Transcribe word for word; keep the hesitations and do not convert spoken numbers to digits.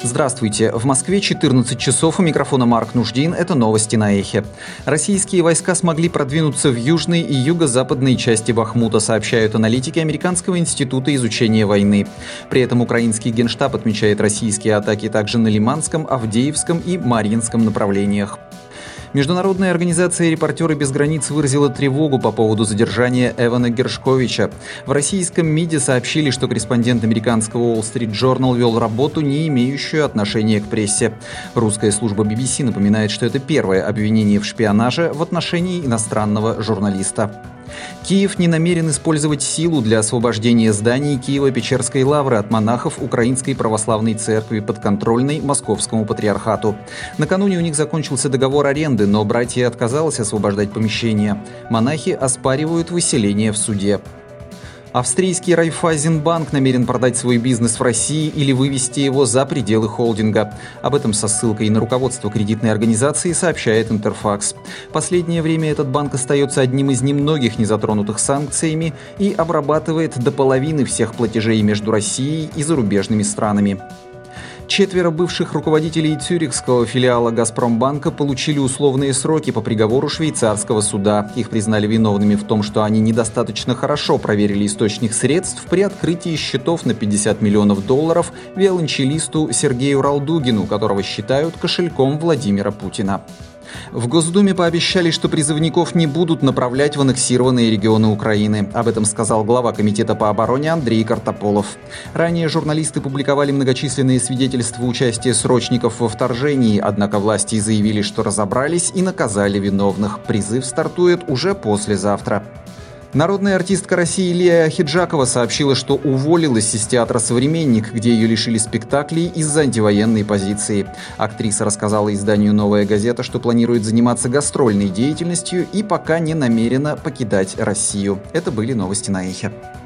Здравствуйте. В Москве четырнадцать часов. У микрофона Марк Нуждин. Это новости на Эхе. Российские войска смогли продвинуться в южной и юго-западной части Бахмута, сообщают аналитики Американского института изучения войны. При этом украинский генштаб отмечает российские атаки также на Лиманском, Авдеевском и Марьинском направлениях. Международная организация «Репортеры без границ» выразила тревогу по поводу задержания Эвана Гершковича. В российском МИДе сообщили, что корреспондент американского Wall Street Journal вел работу, не имеющую отношения к прессе. Русская служба би би си напоминает, что это первое обвинение в шпионаже в отношении иностранного журналиста. Киев не намерен использовать силу для освобождения зданий Киево-Печерской лавры от монахов Украинской православной церкви, подконтрольной Московскому патриархату. Накануне у них закончился договор аренды, но братья отказалась освобождать помещение. Монахи оспаривают выселение в суде. Австрийский Райффайзенбанк намерен продать свой бизнес в России или вывести его за пределы холдинга. Об этом со ссылкой на руководство кредитной организации сообщает Интерфакс. В последнее время этот банк остается одним из немногих не затронутых санкциями и обрабатывает до половины всех платежей между Россией и зарубежными странами. Четверо бывших руководителей цюрихского филиала «Газпромбанка» получили условные сроки по приговору швейцарского суда. Их признали виновными в том, что они недостаточно хорошо проверили источник средств при открытии счетов на пятьдесят миллионов долларов виолончелисту Сергею Ралдугину, которого считают кошельком Владимира Путина. В Госдуме пообещали, что призывников не будут направлять в аннексированные регионы Украины. Об этом сказал глава Комитета по обороне Андрей Картополов. Ранее журналисты публиковали многочисленные свидетельства участия срочников во вторжении, однако власти заявили, что разобрались и наказали виновных. Призыв стартует уже послезавтра. Народная артистка России Лия Ахеджакова сообщила, что уволилась из театра «Современник», где ее лишили спектаклей из-за антивоенной позиции. Актриса рассказала изданию «Новая газета», что планирует заниматься гастрольной деятельностью и пока не намерена покидать Россию. Это были новости на Эхе.